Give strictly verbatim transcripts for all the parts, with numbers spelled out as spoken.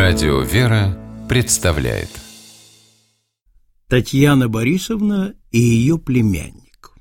Радио «Вера» представляет Татьяна Борисовна и ее племянник.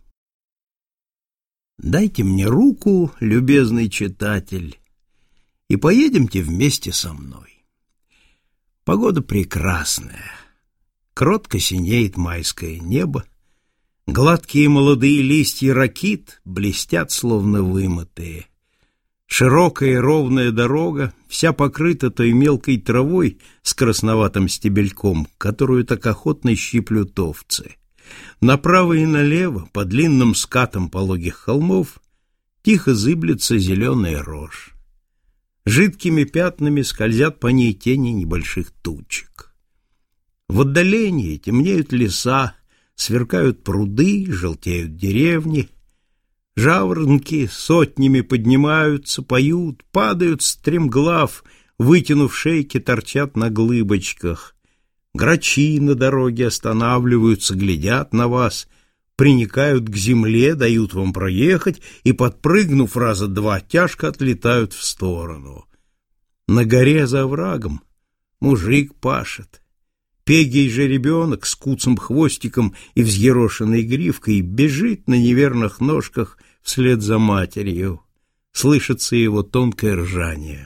Дайте мне руку, любезный читатель, и поедемте вместе со мной. Погода прекрасная, кротко синеет майское небо, гладкие молодые листья ракит блестят, словно вымытые. Широкая и ровная дорога, вся покрыта той мелкой травой с красноватым стебельком, которую так охотно щиплют овцы. Направо и налево, по длинным скатам пологих холмов, тихо зыблется зеленая рожь. Жидкими пятнами скользят по ней тени небольших тучек. В отдалении темнеют леса, сверкают пруды, желтеют деревни. Жаворонки сотнями поднимаются, поют, падают стремглав, вытянув шейки, торчат на глыбочках. Грачи на дороге останавливаются, глядят на вас, приникают к земле, дают вам проехать и, подпрыгнув раза два, тяжко отлетают в сторону. На горе за оврагом мужик пашет. Пегий же ребенок с куцым хвостиком и взъерошенной гривкой бежит на неверных ножках вслед за матерью. Слышится его тонкое ржание.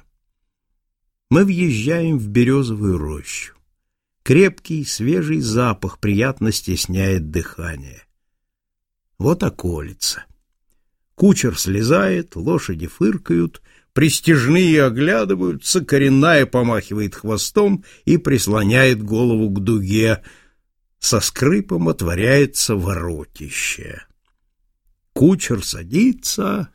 Мы въезжаем в березовую рощу. Крепкий, свежий запах приятно стесняет дыхание. Вот околица. Кучер слезает, лошади фыркают, пристяжные оглядываются, коренная помахивает хвостом и прислоняет голову к дуге. Со скрипом отворяется воротище. Кучер садится.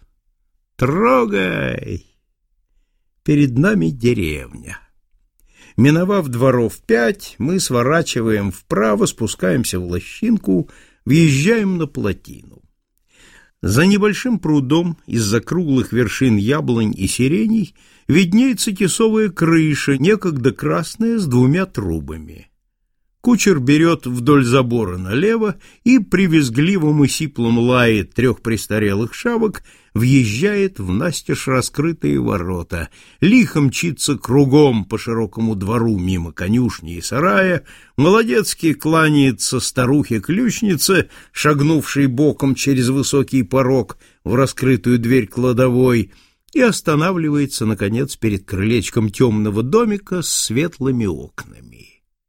Трогай! Перед нами деревня. Миновав дворов пять, мы сворачиваем вправо, спускаемся в лощинку, въезжаем на плотину. За небольшим прудом из-за круглых вершин яблонь и сиреней виднеется тесовая крыша, некогда красная, с двумя трубами. Кучер берет вдоль забора налево и при визгливом и сиплом лае трех престарелых шавок въезжает в настежь раскрытые ворота, лихо мчится кругом по широкому двору мимо конюшни и сарая, молодецки кланяется старухе-ключнице, шагнувшей боком через высокий порог в раскрытую дверь кладовой, и останавливается, наконец, перед крылечком темного домика с светлыми окнами.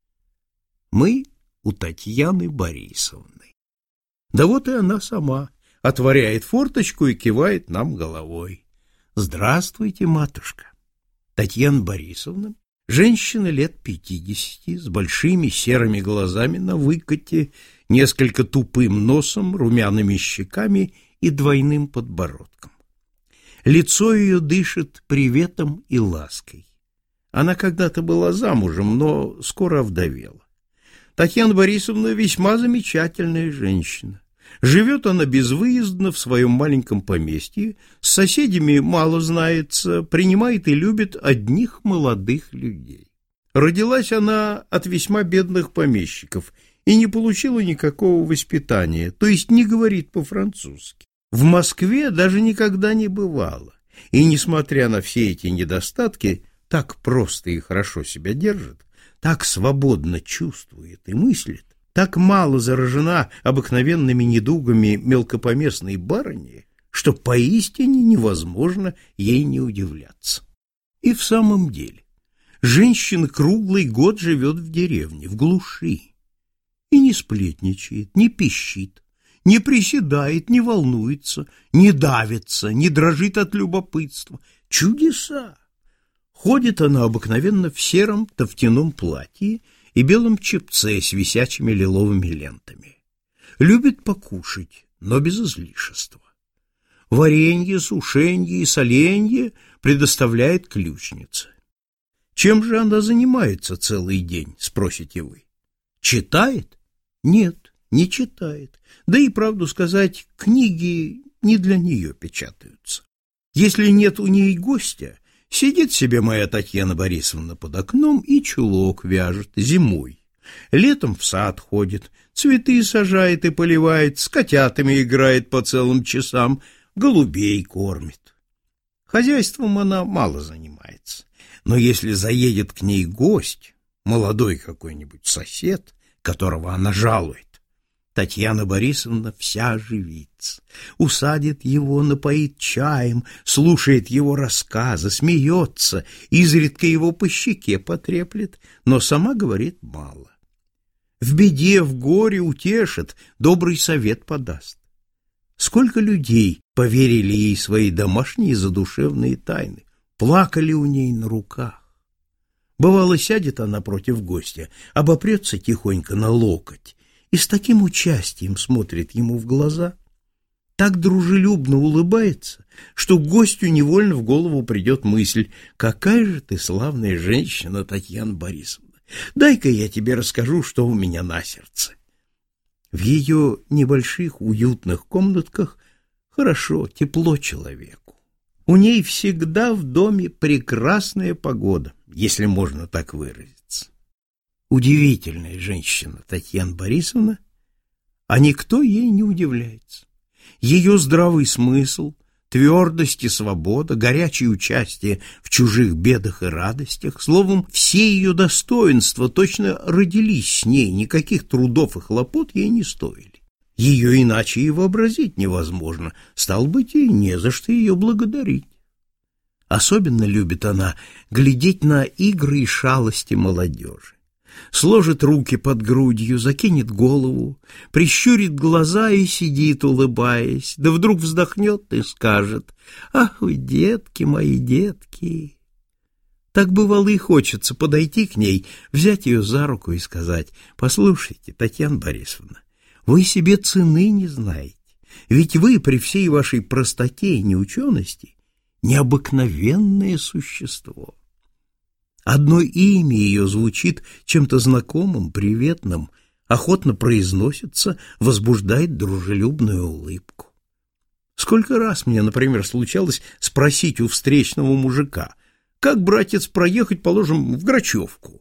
Мы у Татьяны Борисовны. Да вот и она сама отворяет форточку и кивает нам головой. Здравствуйте, матушка. Татьяна Борисовна, женщина лет пятидесяти, с большими серыми глазами на выкате, несколько тупым носом, румяными щеками и двойным подбородком. Лицо ее дышит приветом и лаской. Она когда-то была замужем, но скоро овдовела. Татьяна Борисовна весьма замечательная женщина. Живет она безвыездно в своем маленьком поместье, с соседями мало знается, принимает и любит одних молодых людей. Родилась она от весьма бедных помещиков и не получила никакого воспитания, то есть не говорит по-французски. В Москве даже никогда не бывала, и, несмотря на все эти недостатки, так просто и хорошо себя держит, так свободно чувствует и мыслит, так мало заражена обыкновенными недугами мелкопоместной барыни, что поистине невозможно ей не удивляться. И в самом деле, женщина круглый год живет в деревне, в глуши, и не сплетничает, не пищит, не приседает, не волнуется, не давится, не дрожит от любопытства. Чудеса! Ходит она обыкновенно в сером тофтяном платье и белом чепце с висячими лиловыми лентами. Любит покушать, но без излишества. Варенье, сушенье и соленье предоставляет ключнице. Чем же она занимается целый день, спросите вы? Читает? Нет, не читает. Да и, правду сказать, книги не для нее печатаются. Если нет у ней гостя, сидит себе моя Татьяна Борисовна под окном и чулок вяжет зимой. Летом в сад ходит, цветы сажает и поливает, с котятами играет по целым часам, голубей кормит. Хозяйством она мало занимается. Но если заедет к ней гость, молодой какой-нибудь сосед, которого она жалует, Татьяна Борисовна вся оживится, усадит его, напоит чаем, слушает его рассказы, смеется, изредка его по щеке потреплет, но сама говорит мало. В беде, в горе утешит, добрый совет подаст. Сколько людей поверили ей свои домашние задушевные тайны, плакали у ней на руках. Бывало, сядет она против гостя, обопрется тихонько на локоть и с таким участием смотрит ему в глаза, так дружелюбно улыбается, что гостю невольно в голову придет мысль: «Какая же ты славная женщина, Татьяна Борисовна! Дай-ка я тебе расскажу, что у меня на сердце». В ее небольших уютных комнатках хорошо, тепло человеку. У ней всегда в доме прекрасная погода, если можно так выразиться. Удивительная женщина Татьяна Борисовна, а никто ей не удивляется. Ее здравый смысл, твердость и свобода, горячее участие в чужих бедах и радостях, словом, все ее достоинства точно родились с ней, никаких трудов и хлопот ей не стоили. Ее иначе и вообразить невозможно, стало быть, и не за что ее благодарить. Особенно любит она глядеть на игры и шалости молодежи. Сложит руки под грудью, закинет голову, прищурит глаза и сидит, улыбаясь, да вдруг вздохнет и скажет: «Ах вы, детки мои, детки!» Так бывало и хочется подойти к ней, взять ее за руку и сказать: «Послушайте, Татьяна Борисовна, вы себе цены не знаете, ведь вы при всей вашей простоте и неучености необыкновенное существо». Одно имя ее звучит чем-то знакомым, приветным, охотно произносится, возбуждает дружелюбную улыбку. Сколько раз мне, например, случалось спросить у встречного мужика: «Как, братец, проехать, положим, в Грачевку?»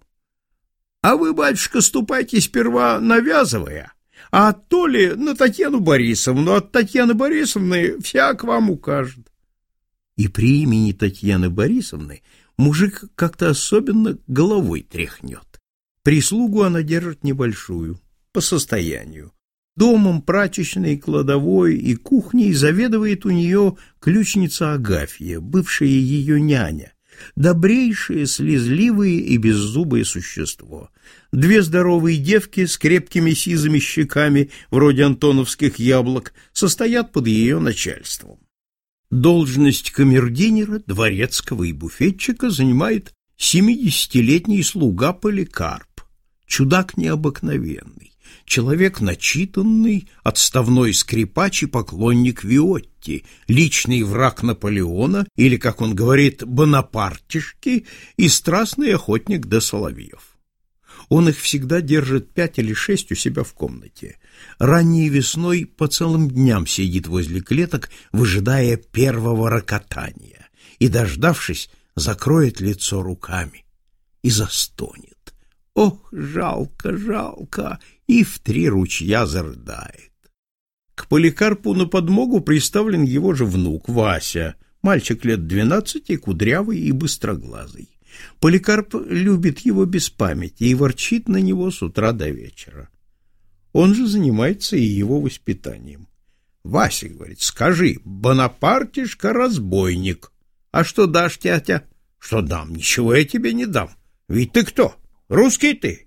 «А вы, батюшка, ступайте сперва навязывая, а то ли на Татьяну Борисовну, от Татьяны Борисовны всяк вам укажет». И при имени Татьяны Борисовны мужик как-то особенно головой тряхнет. Прислугу она держит небольшую, по состоянию. Домом, прачечной, кладовой и кухней заведует у нее ключница Агафья, бывшая ее няня, добрейшее, слезливое и беззубое существо. Две здоровые девки с крепкими сизыми щеками, вроде антоновских яблок, состоят под ее начальством. Должность камердинера, дворецкого и буфетчика занимает семидесятилетний слуга Поликарп, чудак необыкновенный, человек начитанный, отставной скрипач и поклонник Виотти, личный враг Наполеона, или, как он говорит, Бонапартишки, и страстный охотник до соловьев. Он их всегда держит пять или шесть у себя в комнате. Ранней весной по целым дням сидит возле клеток, выжидая первого рокотания, и, дождавшись, закроет лицо руками и застонет. Ох, жалко, жалко, и в три ручья зарыдает. К Поликарпу на подмогу приставлен его же внук Вася, мальчик лет двенадцати, кудрявый и быстроглазый. Поликарп любит его без памяти и ворчит на него с утра до вечера. Он же занимается и его воспитанием. «Вася, — говорит, — скажи, Бонапартишка разбойник. А что дашь, тятя?» «Что дам? Ничего я тебе не дам. Ведь ты кто? Русский ты?»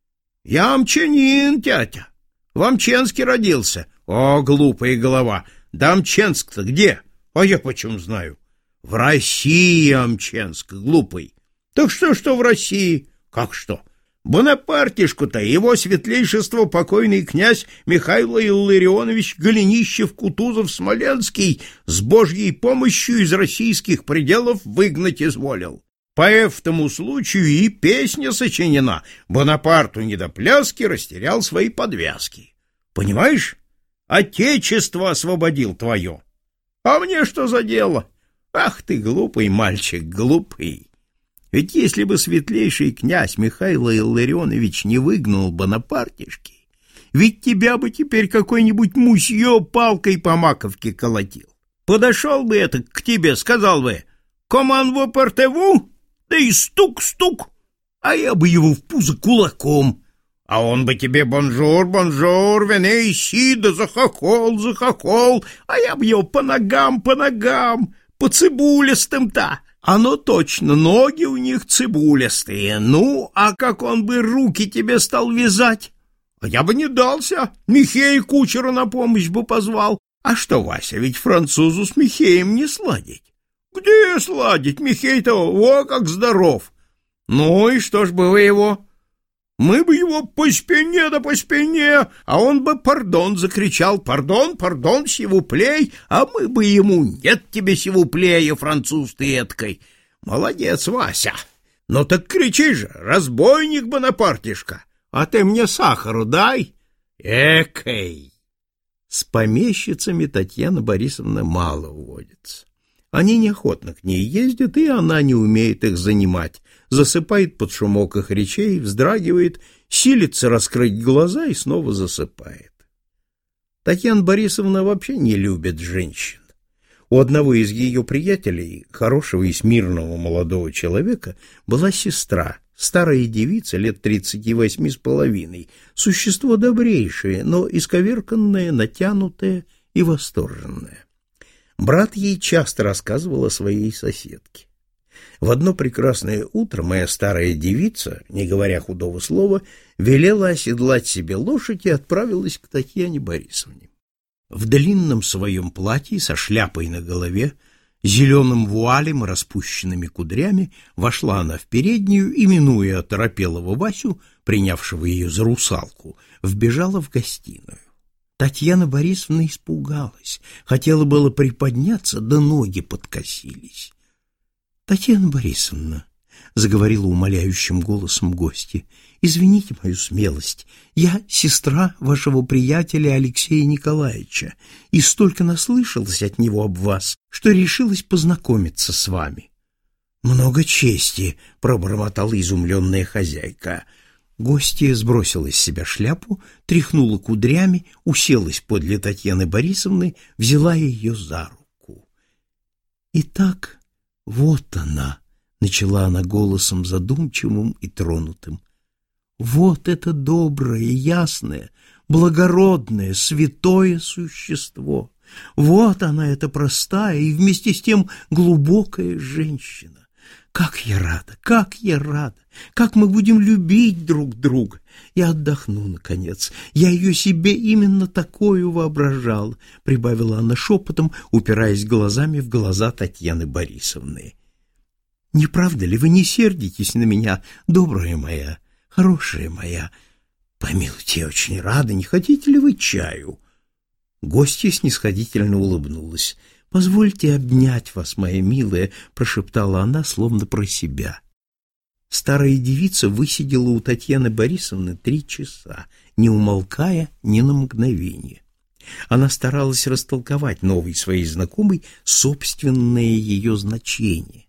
«Я амчанин, тятя. В Амченске родился». «О, глупая голова! Да Амченск-то где? А я почем знаю?» «В России Амченск, глупый». «Так что, что в России?» «Как что? Бонапартишку-то его светлейшество покойный князь Михаил Илларионович Голенищев-Кутузов-Смоленский с Божьей помощью из российских пределов выгнать изволил. По этому случаю и песня сочинена: Бонапарту не до пляски, растерял свои подвязки. Понимаешь? Отечество освободил твое. А мне что за дело? Ах ты, глупый мальчик, глупый! Ведь если бы светлейший князь Михаил Илларионович не выгнал Бонапартишки, ведь тебя бы теперь какой-нибудь мусье палкой по маковке колотил. Подошел бы это к тебе, сказал бы: «Коман во портеву?» да и стук-стук, а я бы его в пузо кулаком. А он бы тебе бонжур, бонжур, вене иси, да захохол, захохол, а я бы его по ногам, по ногам, по цибулистым-то. Оно точно, ноги у них цибулястые. Ну, а как он бы руки тебе стал вязать? А я бы не дался, Михея кучера на помощь бы позвал. А что, Вася, ведь французу с Михеем не сладить. Где сладить? Михей-то, о, как здоров. Ну и что ж бы вы его... Мы бы его по спине да по спине, а он бы пардон закричал, пардон, пардон, сивуплей, а мы бы ему нет тебе сивуплея, француз ты эткой. Молодец, Вася. Ну так кричи же, разбойник Бонапартишка, а ты мне сахару дай. Экой. С помещицами Татьяна Борисовна мало уводится. Они неохотно к ней ездят, и она не умеет их занимать. Засыпает под шумок их речей, вздрагивает, силится раскрыть глаза и снова засыпает. Татьяна Борисовна вообще не любит женщин. У одного из ее приятелей, хорошего и смирного молодого человека, была сестра, старая девица лет тридцати восьми с половиной, существо добрейшее, но исковерканное, натянутое и восторженное. Брат ей часто рассказывал о своей соседке. В одно прекрасное утро моя старая девица, не говоря худого слова, велела оседлать себе лошадь и отправилась к Татьяне Борисовне. В длинном своем платье со шляпой на голове, зеленым вуалем и распущенными кудрями вошла она в переднюю и, минуя оторопелого Васю, принявшего ее за русалку, вбежала в гостиную. Татьяна Борисовна испугалась, хотела было приподняться, да ноги подкосились. — Татьяна Борисовна, — заговорила умоляющим голосом гостья, — извините мою смелость, я сестра вашего приятеля Алексея Николаевича и столько наслышалась от него об вас, что решилась познакомиться с вами. — Много чести, — пробормотала изумленная хозяйка. Гостья сбросила с себя шляпу, тряхнула кудрями, уселась подле Татьяны Борисовны, взяла ее за руку. — Итак, вот она, — начала она голосом задумчивым и тронутым. — Вот это доброе, ясное, благородное, святое существо. Вот она, эта простая и вместе с тем глубокая женщина. Как я рада, как я рада, как мы будем любить друг друга. Я отдохну, наконец. Я ее себе именно такую воображала, — прибавила она шепотом, упираясь глазами в глаза Татьяны Борисовны. — Не правда ли, вы не сердитесь на меня, добрая моя, хорошая моя? Помилуйте, я очень рада, не хотите ли вы чаю? Гостья снисходительно улыбнулась. — Позвольте обнять вас, моя милая, — прошептала она, словно про себя. Старая девица высидела у Татьяны Борисовны три часа, не умолкая ни на мгновение. Она старалась растолковать новой своей знакомой собственное ее значение.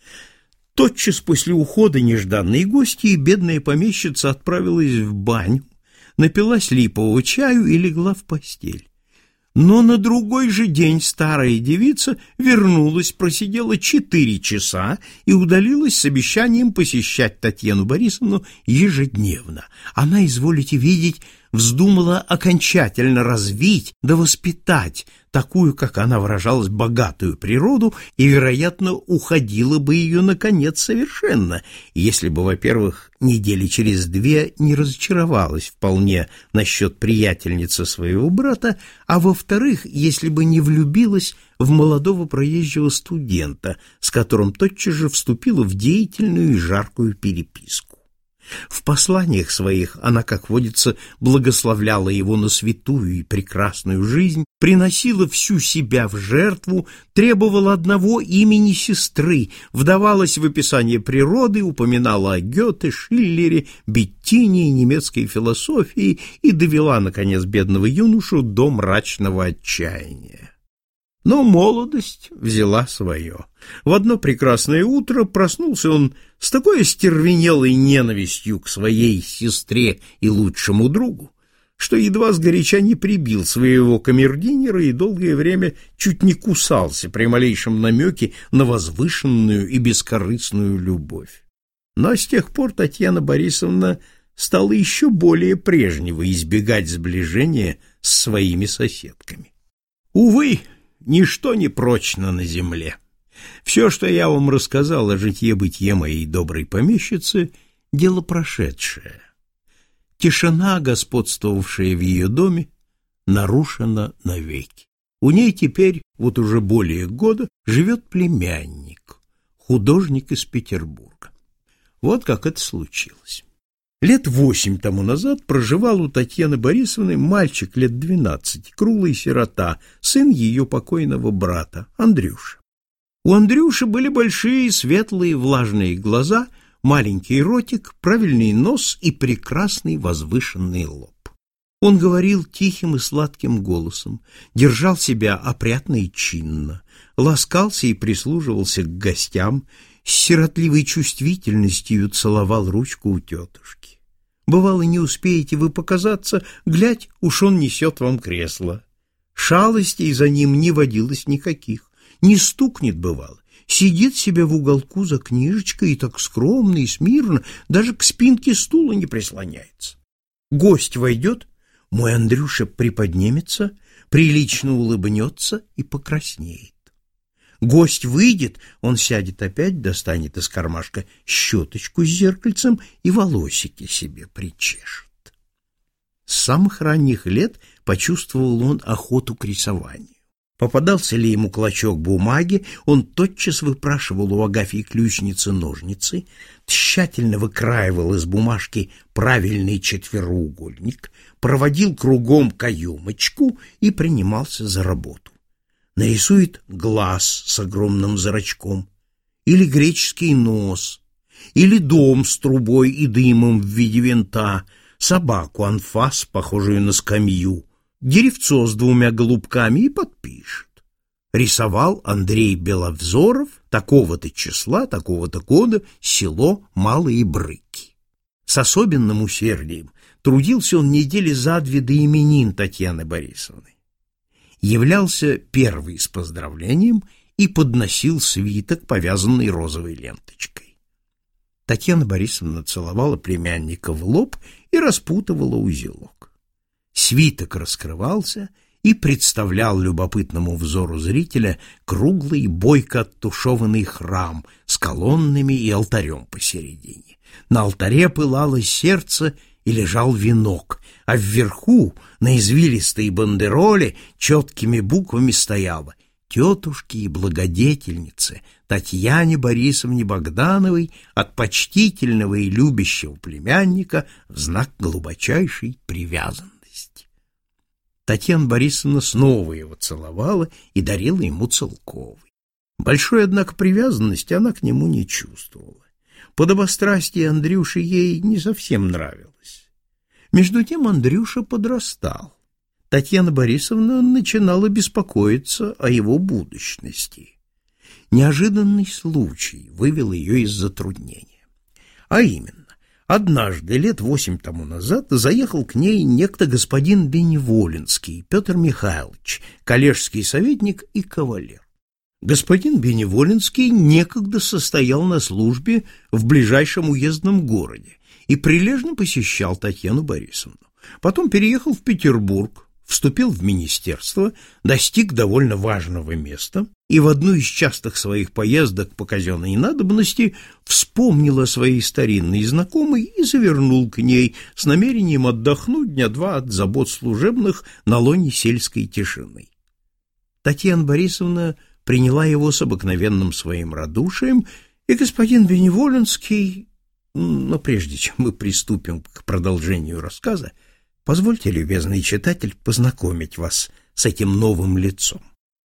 Тотчас после ухода нежданной гостьи бедная помещица отправилась в баню, напилась липового чаю и легла в постель. Но на другой же день старая девица вернулась, просидела четыре часа и удалилась с обещанием посещать Татьяну Борисовну ежедневно. Она, изволите видеть, вздумала окончательно развить да воспитать такую, как она выражалась, богатую природу, и, вероятно, уходила бы ее, наконец, совершенно, если бы, во-первых, недели через две не разочаровалась вполне насчет приятельницы своего брата, а, во-вторых, если бы не влюбилась в молодого проезжего студента, с которым тотчас же вступила в деятельную и жаркую переписку. В посланиях своих она, как водится, благословляла его на святую и прекрасную жизнь, приносила всю себя в жертву, требовала одного имени сестры, вдавалась в описание природы, упоминала о Гёте, Шиллере, Беттине и немецкой философии и довела, наконец, бедного юношу до мрачного отчаяния. Но молодость взяла свое. В одно прекрасное утро проснулся он с такой остервенелой ненавистью к своей сестре и лучшему другу, что едва сгоряча не прибил своего камердинера и долгое время чуть не кусался при малейшем намеке на возвышенную и бескорыстную любовь. Но с тех пор Татьяна Борисовна стала еще более прежнего избегать сближения с своими соседками. Увы, ничто не прочно на земле. Все, что я вам рассказал о житье-бытие моей доброй помещицы, дело прошедшее. Тишина, господствовавшая в ее доме, нарушена навеки. У ней теперь, вот уже более года, живет племянник, художник из Петербурга. Вот как это случилось. Лет восемь тому назад проживал у Татьяны Борисовны мальчик лет двенадцати, круглый сирота, сын ее покойного брата, Андрюша. У Андрюши были большие светлые влажные глаза, маленький ротик, правильный нос и прекрасный возвышенный лоб. Он говорил тихим и сладким голосом, держал себя опрятно и чинно, ласкался и прислуживался к гостям, с сиротливой чувствительностью целовал ручку у тетушки. Бывало, не успеете вы показаться, глядь, уж он несет вам кресло. Шалостей за ним не водилось никаких, не стукнет, бывало. Сидит себе в уголку за книжечкой и так скромно и смирно, даже к спинке стула не прислоняется. Гость войдет, мой Андрюша приподнимется, прилично улыбнется и покраснеет. Гость выйдет, он сядет опять, достанет из кармашка щеточку с зеркальцем и волосики себе причешет. С самых ранних лет почувствовал он охоту к рисованию. Попадался ли ему клочок бумаги, он тотчас выпрашивал у Агафьи ключницы ножницы, тщательно выкраивал из бумажки правильный четвероугольник, проводил кругом каемочку и принимался за работу. Нарисует глаз с огромным зрачком, или греческий нос, или дом с трубой и дымом в виде винта, собаку анфас, похожую на скамью, деревцо с двумя голубками и подпишет. Рисовал Андрей Беловзоров, такого-то числа, такого-то года, село Малые Брыки. С особенным усердием трудился он недели за две до именин Татьяны Борисовны. Являлся первый с поздравлением и подносил свиток, повязанный розовой ленточкой. Татьяна Борисовна целовала племянника в лоб и распутывала узелок. Свиток раскрывался и представлял любопытному взору зрителя круглый, бойко оттушеванный храм с колоннами и алтарем посередине. На алтаре пылало сердце и лежал венок, а вверху, на извилистой бандероле, четкими буквами стояло: тетушке и благодетельнице Татьяне Борисовне Богдановой от почтительного и любящего племянника в знак глубочайшей привязанности. Татьяна Борисовна снова его целовала и дарила ему целковый. Большой, однако, привязанности она к нему не чувствовала. Подобострастие Андрюши ей не совсем нравилось. Между тем Андрюша подрастал. Татьяна Борисовна начинала беспокоиться о его будущности. Неожиданный случай вывел ее из затруднения. А именно, однажды, лет восемь тому назад, заехал к ней некто господин Беневолинский Петр Михайлович, коллежский советник и кавалер. Господин Беневолинский некогда состоял на службе в ближайшем уездном городе и прилежно посещал Татьяну Борисовну. Потом переехал в Петербург, вступил в министерство, достиг довольно важного места и в одну из частых своих поездок по казенной надобности вспомнил о своей старинной знакомой и завернул к ней с намерением отдохнуть дня два от забот служебных на лоне сельской тишины. Татьяна Борисовна приняла его с обыкновенным своим радушием, и господин Беневолинский... Но прежде чем мы приступим к продолжению рассказа, позвольте, любезный читатель, познакомить вас с этим новым лицом.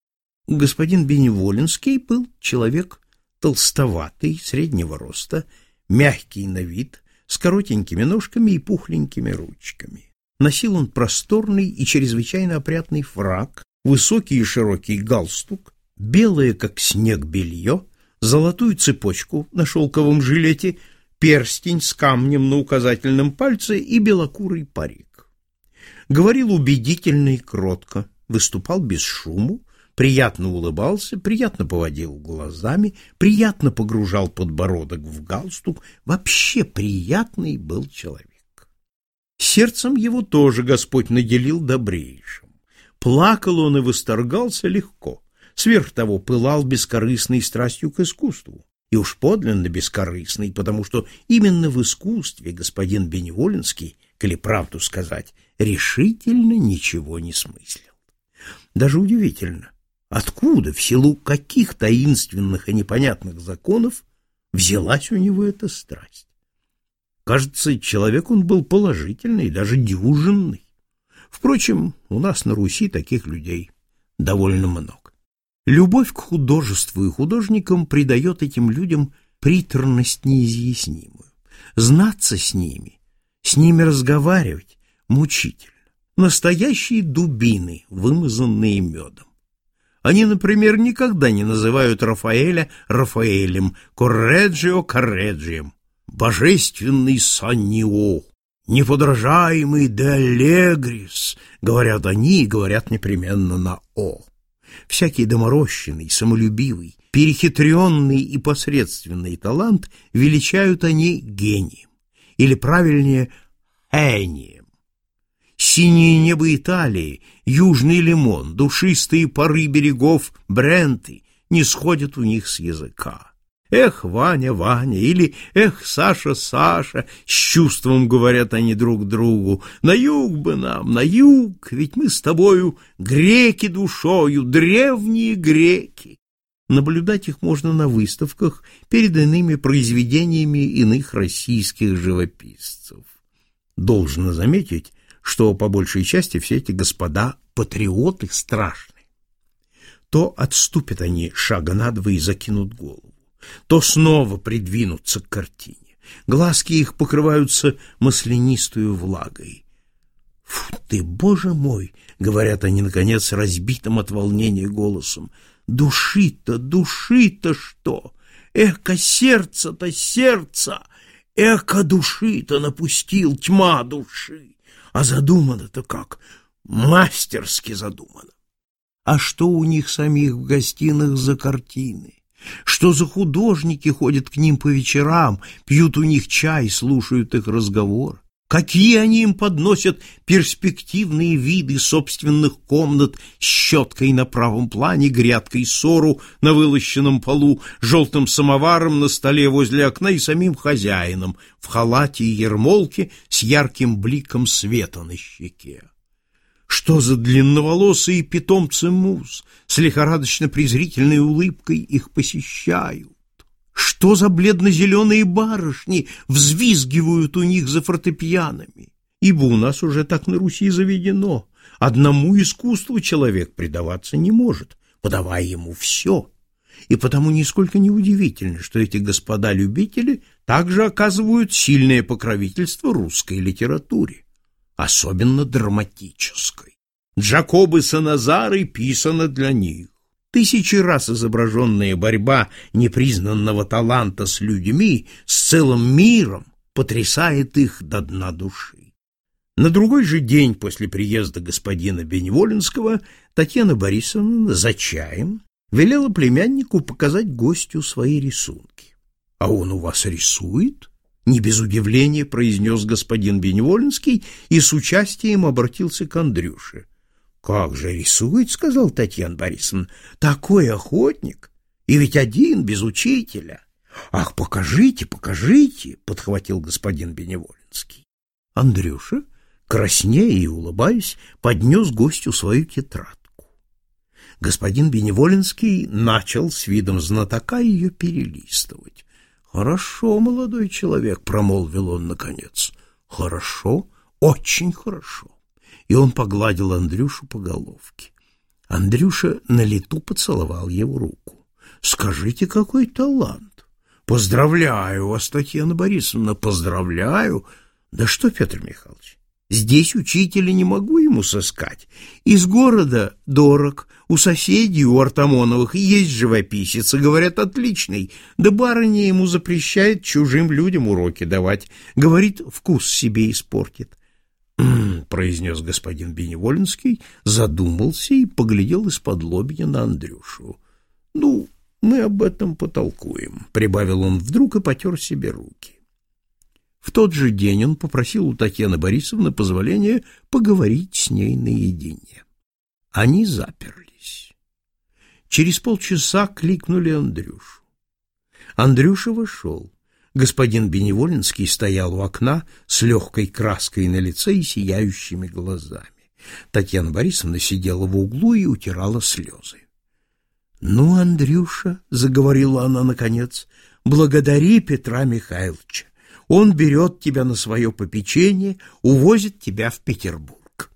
Господин Беневолинский был человек толстоватый, среднего роста, мягкий на вид, с коротенькими ножками и пухленькими ручками. Носил он просторный и чрезвычайно опрятный фрак, высокий и широкий галстук, белое, как снег, белье, золотую цепочку на шелковом жилете, перстень с камнем на указательном пальце и белокурый парик. Говорил убедительно и кротко, выступал без шуму, приятно улыбался, приятно поводил глазами, приятно погружал подбородок в галстук. Вообще приятный был человек. Сердцем его тоже Господь наделил добрейшим. Плакал он и восторгался легко. Сверх того, пылал бескорыстной страстью к искусству. И уж подлинно бескорыстный, потому что именно в искусстве господин Беневолинский, коли правду сказать, решительно ничего не смыслил. Даже удивительно, откуда, в силу каких таинственных и непонятных законов, взялась у него эта страсть. Кажется, человек он был положительный, даже дюжинный. Впрочем, у нас на Руси таких людей довольно много. Любовь к художеству и художникам придает этим людям приторность неизъяснимую. Знаться с ними, с ними разговаривать мучительно. Настоящие дубины, вымазанные медом. Они, например, никогда не называют Рафаэля Рафаэлем, Корреджио Корреджием, божественный Саннио, неподражаемый де Аллегрис, говорят они и говорят непременно на «о». Всякий доморощенный, самолюбивый, перехитренный и посредственный талант величают они гением, или правильнее гением. Синее небо Италии, южный лимон, душистые пары берегов Бренты не сходят у них с языка. Эх, Ваня, Ваня, или эх, Саша, Саша, с чувством говорят они друг другу. На юг бы нам, на юг, ведь мы с тобою греки душою, древние греки. Наблюдать их можно на выставках перед иными произведениями иных российских живописцев. Должно заметить, что по большей части все эти господа патриоты страшные. То отступят они шага на два и закинут голову, то снова придвинутся к картине. Глазки их покрываются маслянистую влагой. «Фу ты, Боже мой!» — говорят они, наконец, разбитым от волнения голосом. «Души-то, души-то что? Эко сердце-то сердце! Эко души-то напустил, тьма души! А задумано-то как? Мастерски задумано! А что у них самих в гостиных за картины? Что за художники ходят к ним по вечерам, пьют у них чай, слушают их разговор? Какие они им подносят перспективные виды собственных комнат с щеткой на правом плане, грядкой сору на вылощенном полу, желтым самоваром на столе возле окна и самим хозяином в халате и ермолке с ярким бликом света на щеке. Что за длинноволосые питомцы муз с лихорадочно-презрительной улыбкой их посещают? Что за бледно-зеленые барышни взвизгивают у них за фортепианами? Ибо у нас уже так на Руси заведено. Одному искусству человек предаваться не может, подавая ему все. И потому нисколько не удивительно, что эти господа-любители также оказывают сильное покровительство русской литературе, особенно драматической. Джакобы Саназары писано для них. Тысячи раз изображенная борьба непризнанного таланта с людьми, с целым миром, потрясает их до дна души. На другой же день после приезда господина Беневолинского Татьяна Борисовна за чаем велела племяннику показать гостю свои рисунки. — А он у вас рисует? — не без удивления произнес господин Беневолинский и с участием обратился к Андрюше. — Как же рисует, — сказал Татьяна Борисовна, — такой охотник, и ведь один, без учителя. — Ах, покажите, покажите, — подхватил господин Беневолинский. Андрюша, краснея и улыбаясь, поднес гостю свою тетрадку. Господин Беневолинский начал с видом знатока ее перелистывать. — Хорошо, молодой человек, — промолвил он наконец. — Хорошо, очень хорошо. И он погладил Андрюшу по головке. Андрюша на лету поцеловал его руку. — Скажите, какой талант! Поздравляю вас, Татьяна Борисовна, поздравляю! Да что, Петр Михайлович, здесь учителя не могу ему сыскать. Из города дорог, у соседей, у Артамоновых есть живописец, и говорят, отличный. Да барыня ему запрещает чужим людям уроки давать. Говорит, вкус себе испортит. произнес господин Беневолинский, задумался и поглядел из-под лобья на Андрюшу. — Ну, мы об этом потолкуем, — прибавил он вдруг и потер себе руки. В тот же день он попросил у Татьяны Борисовны позволения поговорить с ней наедине. Они заперлись. Через полчаса кликнули Андрюшу. Андрюша вошел. Господин Беневолинский стоял у окна с легкой краской на лице и сияющими глазами. Татьяна Борисовна сидела в углу и утирала слезы. — Ну, Андрюша, — заговорила она наконец, — благодари Петра Михайловича. Он берет тебя на свое попечение, увозит тебя в Петербург.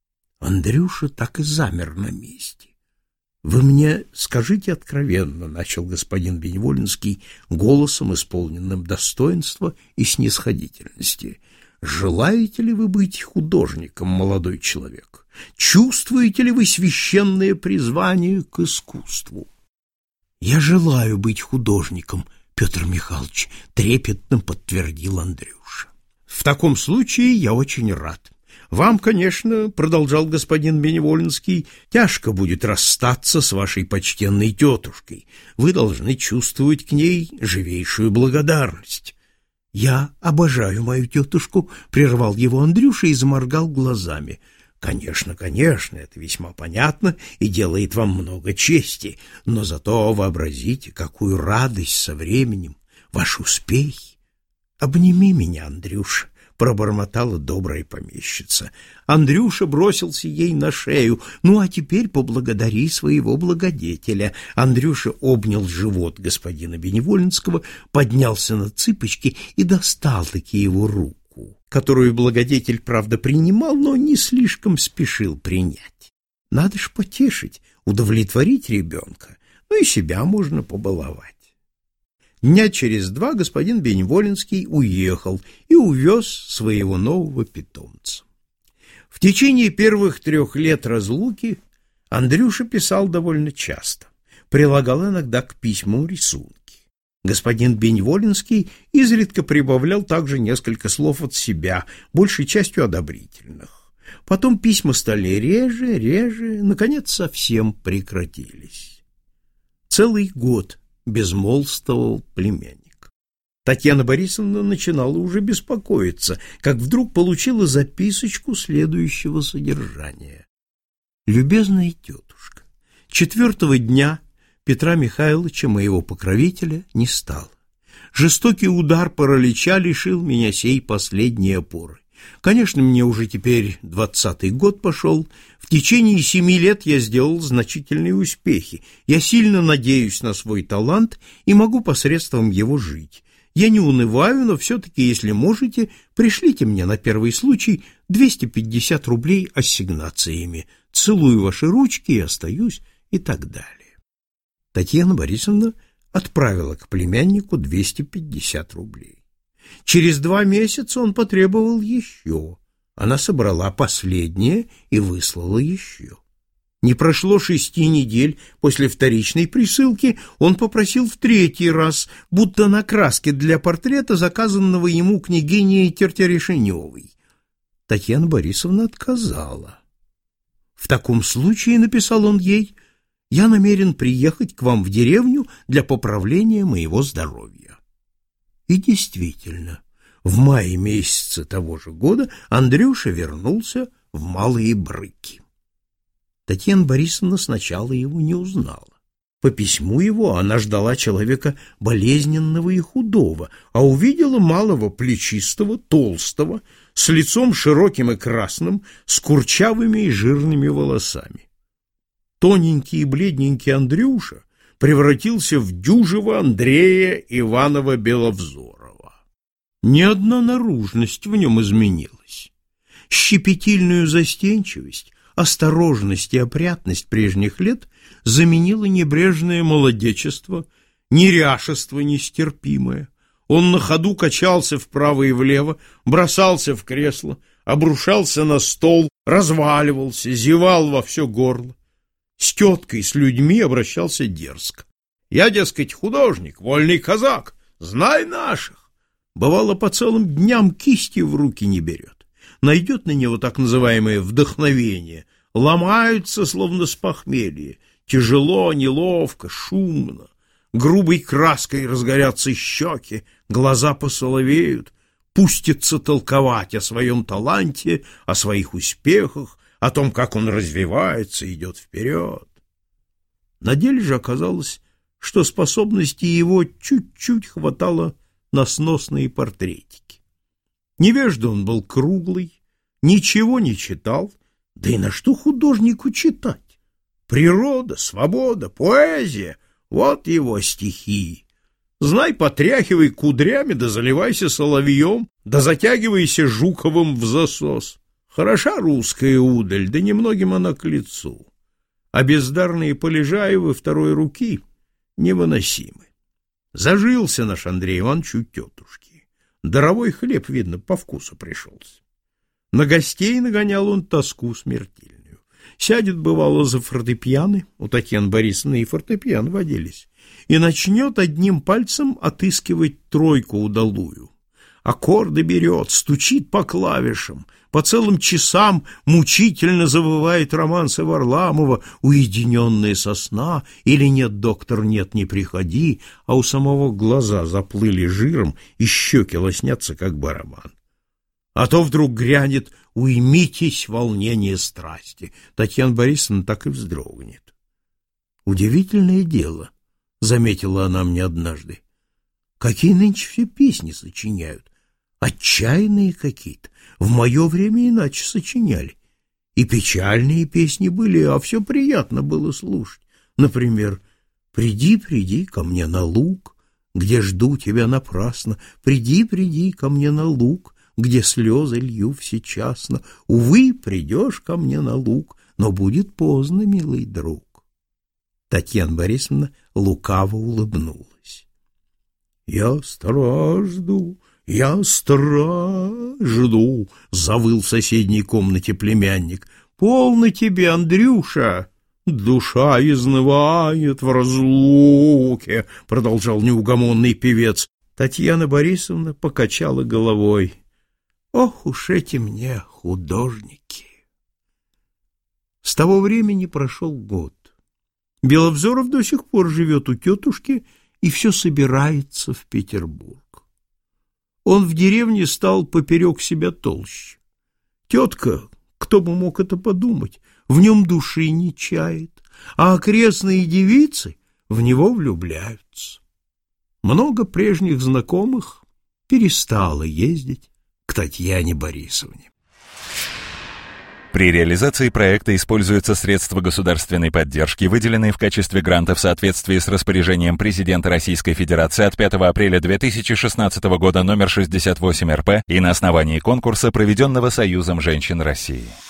Андрюша так и замер на месте. — Вы мне скажите откровенно, — начал господин Беневолинский голосом, исполненным достоинства и снисходительности. — Желаете ли вы быть художником, молодой человек? Чувствуете ли вы священное призвание к искусству? — Я желаю быть художником, Петр Михайлович, — трепетно подтвердил Андрюша. — В таком случае я очень рад. Вам, конечно, — продолжал господин Беневолинский, — тяжко будет расстаться с вашей почтенной тетушкой. Вы должны чувствовать к ней живейшую благодарность. — Я обожаю мою тетушку, — прервал его Андрюша и заморгал глазами. — Конечно, конечно, это весьма понятно и делает вам много чести, но зато вообразите, какую радость со временем, ваши успехи. Обними меня, Андрюша, — пробормотала добрая помещица. Андрюша бросился ей на шею. — Ну, а теперь поблагодари своего благодетеля. Андрюша обнял живот господина Беневолинского, поднялся на цыпочки и достал-таки его руку, которую благодетель, правда, принимал, но не слишком спешил принять. Надо ж потешить, удовлетворить ребенка, ну и себя можно побаловать. Дня через два господин Беневолинский уехал и увез своего нового питомца. В течение первых трех лет разлуки Андрюша писал довольно часто, прилагал иногда к письмам рисунки. Господин Беневолинский изредка прибавлял также несколько слов от себя, большей частью одобрительных. Потом письма стали реже, реже, наконец совсем прекратились. Целый год безмолвствовал племянник. Татьяна Борисовна начинала уже беспокоиться, как вдруг получила записочку следующего содержания. «Любезная тетушка, четвертого дня Петра Михайловича, моего покровителя, не стало. Жестокий удар паралича лишил меня сей последней опоры. Конечно, мне уже теперь двадцатый год пошел. В течение семи лет я сделал значительные успехи. Я сильно надеюсь на свой талант и могу посредством его жить. Я не унываю, но все-таки, если можете, пришлите мне на первый случай двести пятьдесят рублей ассигнациями. Целую ваши ручки и остаюсь, и так далее». Татьяна Борисовна отправила к племяннику двести пятьдесят рублей. Через два месяца он потребовал еще. Она собрала последнее и выслала еще. Не прошло шести недель после вторичной присылки, он попросил в третий раз, будто на краске для портрета, заказанного ему княгиней Тертерешеневой. Татьяна Борисовна отказала. «В таком случае, — написал он ей, — я намерен приехать к вам в деревню для поправления моего здоровья». И действительно, в мае месяце того же года Андрюша вернулся в Малые Брыки. Татьяна Борисовна сначала его не узнала. По письму его она ждала человека болезненного и худого, а увидела малого плечистого, толстого, с лицом широким и красным, с курчавыми и жирными волосами. Тоненький и бледненький Андрюша превратился в дюжего Андрея Иванова Беловзорова. Ни одна наружность в нем изменилась. Щепетильную застенчивость, осторожность и опрятность прежних лет заменило небрежное молодечество, неряшество нестерпимое. Он на ходу качался вправо и влево, бросался в кресло, обрушался на стол, разваливался, зевал во все горло. С теткой, с людьми обращался дерзко. «Я, дескать, художник, вольный казак, знай наших!» Бывало, по целым дням кисти в руки не берет. найдет на него так называемое вдохновение, ломаются, словно с похмелья, тяжело, неловко, шумно, грубой краской разгорятся щеки, глаза посоловеют, пустится толковать о своем таланте, о своих успехах, о том, как он развивается, идет вперед. На деле же оказалось, что способностей его чуть-чуть хватало на сносные портретики. Невежда он был круглый, ничего не читал, да и на что художнику читать? Природа, свобода, поэзия — вот его стихи. Знай, потряхивай кудрями, да заливайся соловьем, да затягивайся Жуковым в засос. Хороша русская удаль, да немногим она к лицу. А бездарные Полежаевы второй руки невыносимы. Зажился наш Андрей Иванович у тетушки. Даровой хлеб, видно, по вкусу пришелся. На гостей нагонял он тоску смертельную. Сядет, бывало, за фортепиано, у Татьяны Борисовны и фортепиано водились, и начнет одним пальцем отыскивать тройку удалую. Аккорды берет, стучит по клавишам, по целым часам мучительно завывает романсы Варламова «Уединенная сосна» или «Нет, доктор, нет, не приходи», а у самого глаза заплыли жиром и щеки лоснятся, как барабан. А то вдруг грянет «Уймитесь, волнение страсти». Татьяна Борисовна так и вздрогнет. «Удивительное дело», — заметила она мне однажды. «Какие нынче все песни сочиняют? Отчаянные какие-то. В мое время иначе сочиняли. И печальные песни были, а все приятно было слушать. Например, «Приди, приди ко мне на луг, где жду тебя напрасно. Приди, приди ко мне на луг, где слезы лью всечасно. Увы, придешь ко мне на луг, но будет поздно, милый друг». Татьяна Борисовна лукаво улыбнулась. «Я стражду, я стражду», — завыл в соседней комнате племянник. «Полно тебе, Андрюша, душа изнывает в разлуке», — продолжал неугомонный певец. Татьяна Борисовна покачала головой. «Ох уж эти мне художники!» С того времени прошел год. Беловзоров до сих пор живет у тетушки и все собирается в Петербург. Он в деревне стал поперек себя толще. Тетка, кто бы мог это подумать, в нем души не чает, а окрестные девицы в него влюбляются. Много прежних знакомых перестало ездить к Татьяне Борисовне. При реализации проекта используются средства государственной поддержки, выделенные в качестве гранта в соответствии с распоряжением президента Российской Федерации от пятого апреля две тысячи шестнадцатого года номер шестьдесят восемь эр пэ и на основании конкурса, проведенного Союзом женщин России.